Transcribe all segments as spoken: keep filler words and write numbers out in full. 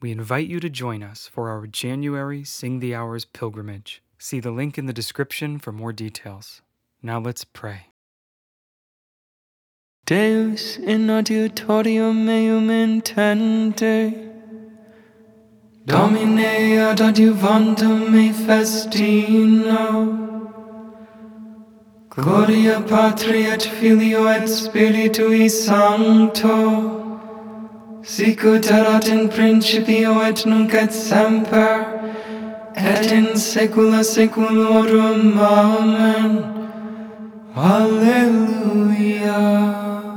We invite you to join us for our January Sing the Hours pilgrimage. See the link in the description for more details. Now let's pray. Deus in adiutorium meum intende, Domine ad adiuvandum me festino, Gloria Patri et Filio et Spiritui Sancto, sicut erat in principio et nunc et semper, et in saecula saeculorum. Amen. Alleluia.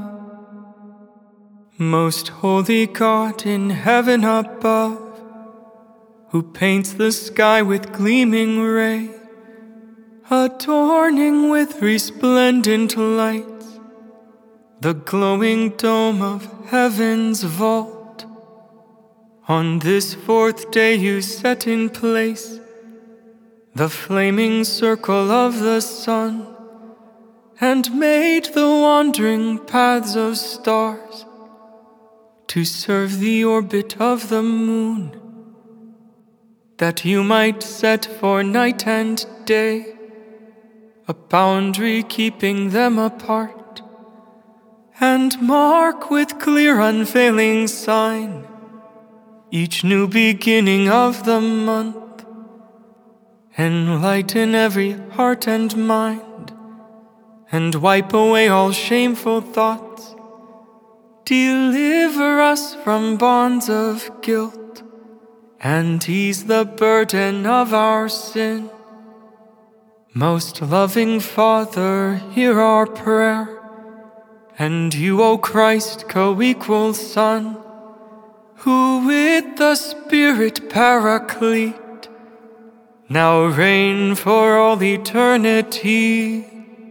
Most holy God in heaven above, who paints the sky with gleaming ray, adorning with resplendent lights the glowing dome of heaven's vault. On this fourth day you set in place the flaming circle of the sun, and made the wandering paths of stars to serve the orbit of the moon, that you might set for night and day a boundary keeping them apart, and mark with clear unfailing sign each new beginning of the month. Enlighten every heart and mind, and wipe away all shameful thoughts. Deliver us from bonds of guilt, and ease the burden of our sin. Most loving Father, hear our prayer, and you, O Christ, co-equal Son, who with the Spirit Paraclete now reign for all eternity.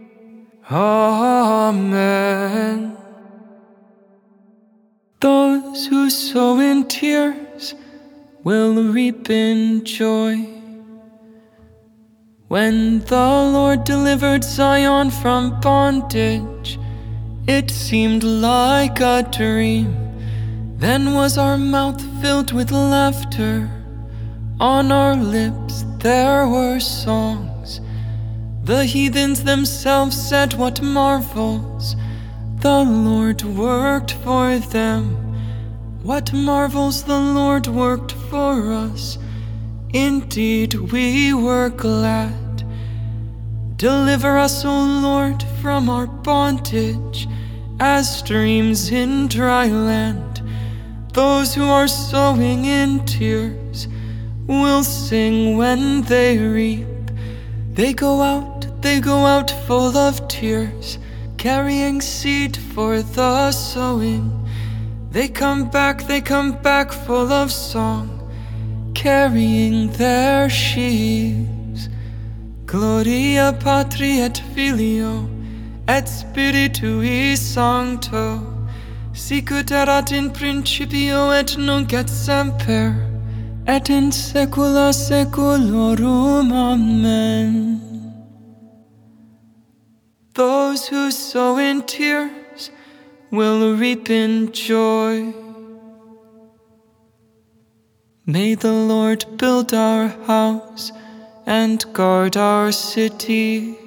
Amen. Those who sow in tears will reap in joy. When the Lord delivered Zion from bondage, it seemed like a dream. Then was our mouth filled with laughter, on our lips there were songs. The heathens themselves said, what marvels the Lord worked for them. What marvels the Lord worked for us. Indeed, we were glad. Deliver us, O Lord, from our bondage, as streams in dry land. Those who are sowing in tears will sing when they reap. They go out, they go out full of tears, carrying seed for the sowing. They come back, they come back full of song, carrying their sheaves. Gloria Patri et Filio et Spiritui Sancto, sicut erat in principio et nunc et semper, et in saecula saeculorum. Amen. Those who sow in tears will reap in joy. May the Lord build our house and guard our city.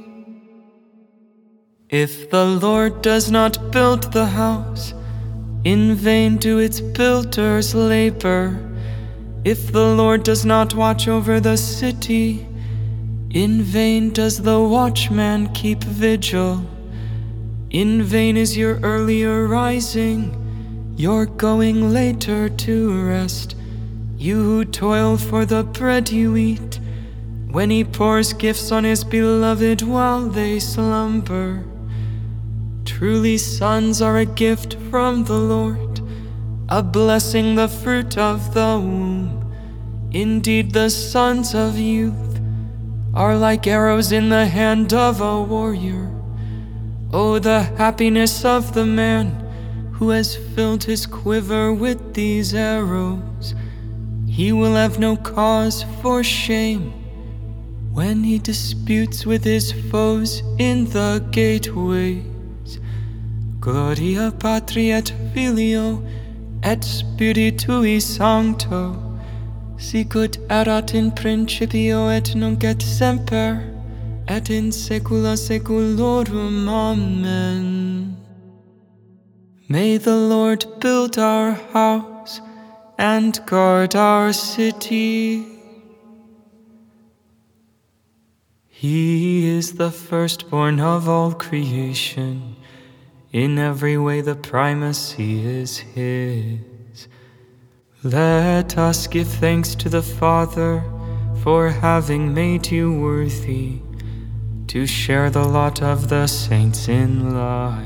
If the Lord does not build the house, in vain do its builders labor. If the Lord does not watch over the city, in vain does the watchman keep vigil. In vain is your earlier rising, your going later to rest. You who toil for the bread you eat, when he pours gifts on his beloved while they slumber. Truly sons are a gift from the Lord, a blessing, the fruit of the womb. Indeed, the sons of youth are like arrows in the hand of a warrior. Oh, the happiness of the man who has filled his quiver with these arrows. He will have no cause for shame when he disputes with his foes in the gateways. Gloria Patri et Filio et Spiritui Sancto, sicut erat in principio et nunc et semper, et in saecula saeculorum. Amen. May the Lord build our house and guard our city. He is the firstborn of all creation. In every way the primacy is his. Let us give thanks to the Father for having made you worthy to share the lot of the saints in light.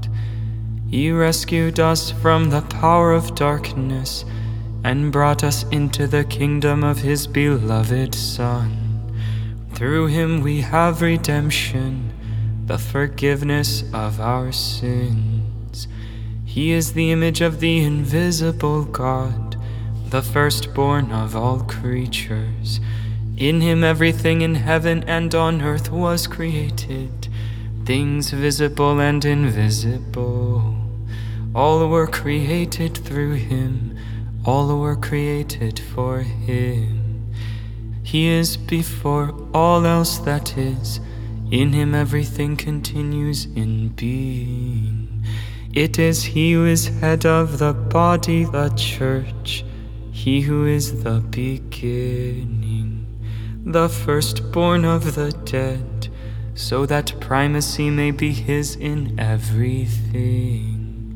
He rescued us from the power of darkness and brought us into the kingdom of his beloved Son. Through him we have redemption, the forgiveness of our sins. He is the image of the invisible God, the firstborn of all creatures. In him everything in heaven and on earth was created, things visible and invisible. All were created through him, all were created for him. He is before all else that is. In him everything continues in being. It is he who is head of the body, the church, he who is the beginning, the firstborn of the dead, so that primacy may be his in everything.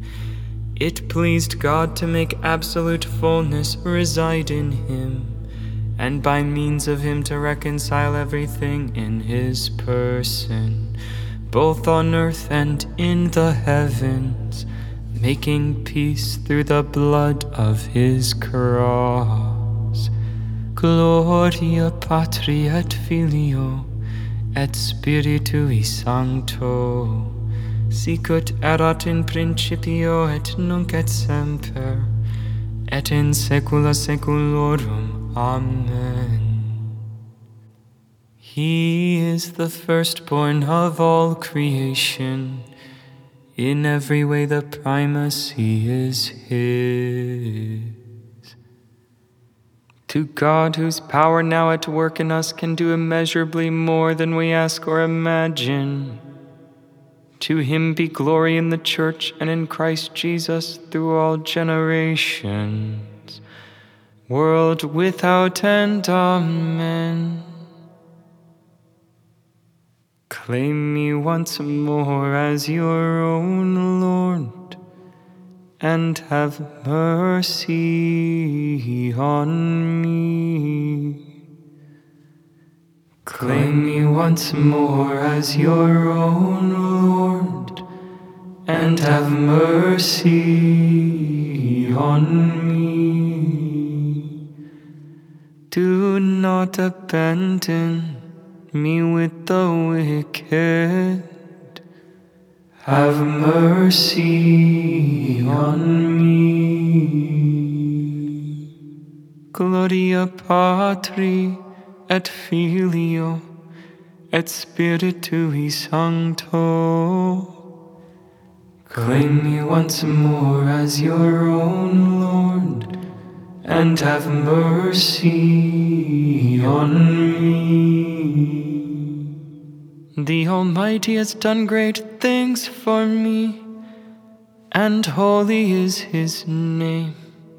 It pleased God to make absolute fullness reside in him, and by means of him to reconcile everything in his person, both on earth and in the heavens, making peace through the blood of his cross. Gloria Patri et Filio et Spiritui Sancto, sicut erat in principio et nunc et semper, et in saecula saeculorum. Amen. He is the firstborn of all creation. In every way the primacy is his. To God, whose power now at work in us can do immeasurably more than we ask or imagine, to him be glory in the church and in Christ Jesus through all generations, world without end. Amen. Claim me once more as your own, Lord, and have mercy on me. Claim me once more as your own, Lord, and have mercy on me. Do not abandon me with the wicked. Have mercy on me. Gloria Patri et Filio et Spiritui Sancto. Claim me once more as your own, Lord, and have mercy on me. The Almighty has done great things for me, and holy is his name.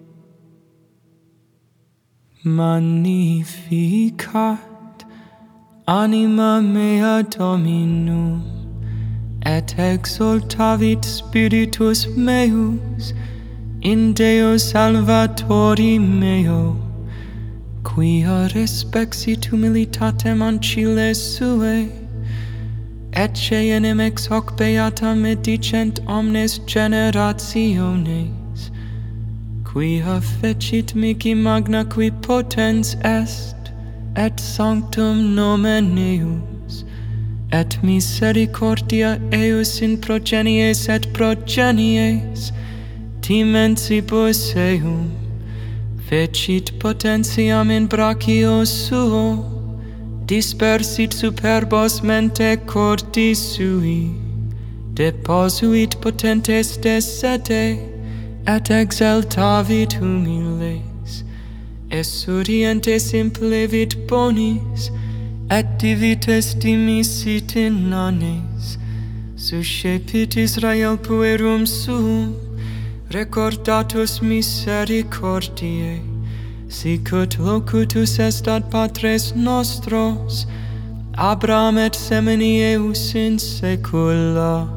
Magnificat anima mea Dominum, et exultavit spiritus meus in Deo Salvatori meo, quia respexit humilitatem ancile suae, ecce enim ex hoc beata me dicent omnes generationes, quia fecit mihi magna qui potens est, et sanctum nomen eius, et misericordia eius in progenies et progenies, timensibus eum, fecit potentiam in brachio suo, dispersit superbos mente cordis sui, deposuit potentes de sete, et exaltavit humiles, esurientes implevit bonis, et divites dimisit in nanes, suscepit Israel puerum suum, recordatus misericordiae, sicut locutus est ad patres nostros, Abraham et semini eius in saecula.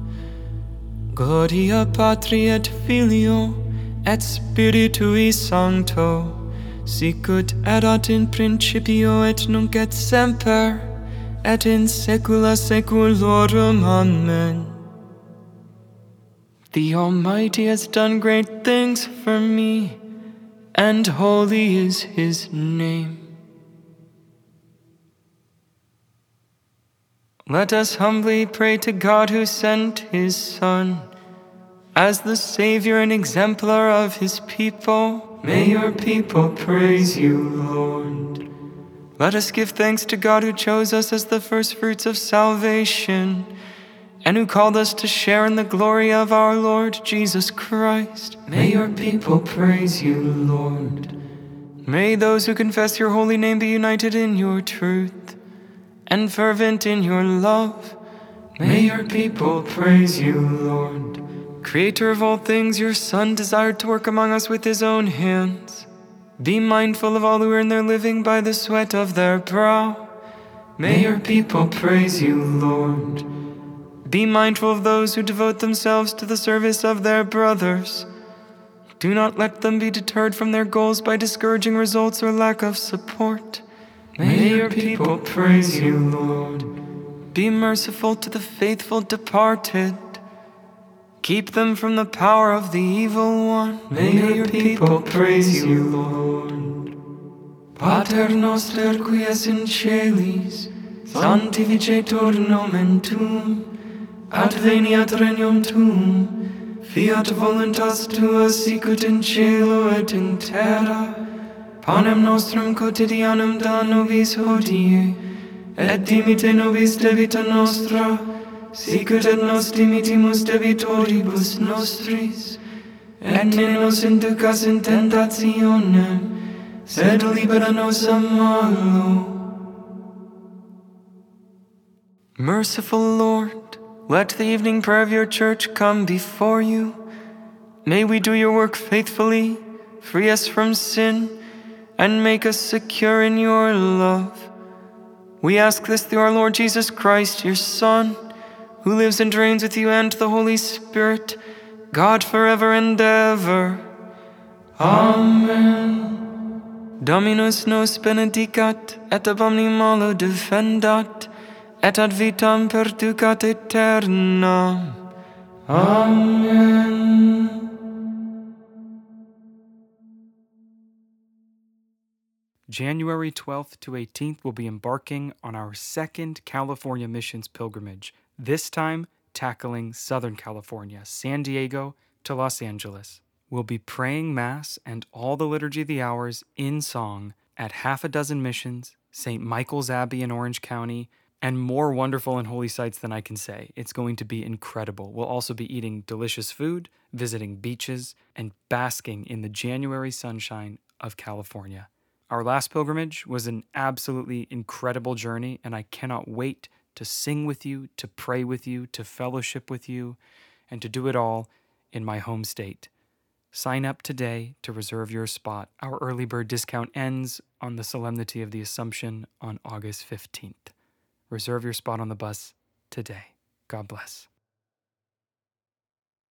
Gloria Patri et Filio, et Spiritui Sancto, sicut erat in principio et nunc et semper, et in saecula saeculorum. Amen. The Almighty has done great things for me, and holy is His name. Let us humbly pray to God who sent His Son as the Savior and exemplar of His people. May your people praise you, Lord. Let us give thanks to God who chose us as the first fruits of salvation and who called us to share in the glory of our Lord Jesus Christ. May your people praise you, Lord. May those who confess your holy name be united in your truth and fervent in your love. May your people praise you, Lord. Creator of all things, your Son desired to work among us with His own hands. Be mindful of all who earn their living by the sweat of their brow. May your people praise you, Lord. Be mindful of those who devote themselves to the service of their brothers. Do not let them be deterred from their goals by discouraging results or lack of support. May your people praise you, Lord. Be merciful to the faithful departed. Keep them from the power of the evil one. May your people praise you, Lord. Pater noster qui es in celis, sanctificetur nomen tuum, adveniat regnum tuum, fiat voluntas tua sicut in cielo et in terra. Panem nostrum quotidianum da nobis hodie, et dimite nobis debita nostra, sicut et nos dimitimus debitoribus nostris, et ne nos inducas in tentationem, sed libera nos a malo. Merciful Lord, let the evening prayer of your church come before you. May we do your work faithfully, free us from sin, and make us secure in your love. We ask this through our Lord Jesus Christ, your Son, who lives and reigns with you and the Holy Spirit, God forever and ever. Amen. Dominus nos benedicat, et ab omni malo defendat, et ad vitam perducat aeternam. Amen. January twelfth to eighteenth, we'll be embarking on our second California missions pilgrimage, this time tackling Southern California, San Diego to Los Angeles. We'll be praying Mass and all the Liturgy of the Hours in song at half a dozen missions, Saint Michael's Abbey in Orange County, and more wonderful and holy sites than I can say. It's going to be incredible. We'll also be eating delicious food, visiting beaches, and basking in the January sunshine of California. Our last pilgrimage was an absolutely incredible journey, and I cannot wait to sing with you, to pray with you, to fellowship with you, and to do it all in my home state. Sign up today to reserve your spot. Our early bird discount ends on the Solemnity of the Assumption on August fifteenth. Reserve your spot on the bus today. God bless.